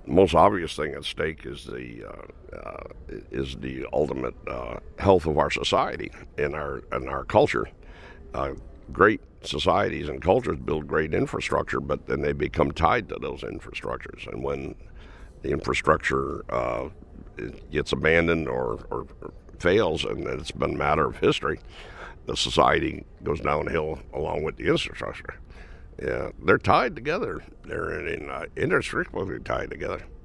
most obvious thing at stake is the ultimate health of our society and our culture. Great societies and cultures build great infrastructure, but then they become tied to those infrastructures. And when the infrastructure gets abandoned or fails, and it's been a matter of history, the society goes downhill along with the infrastructure. Yeah, they're tied together. They're inextricably tied together.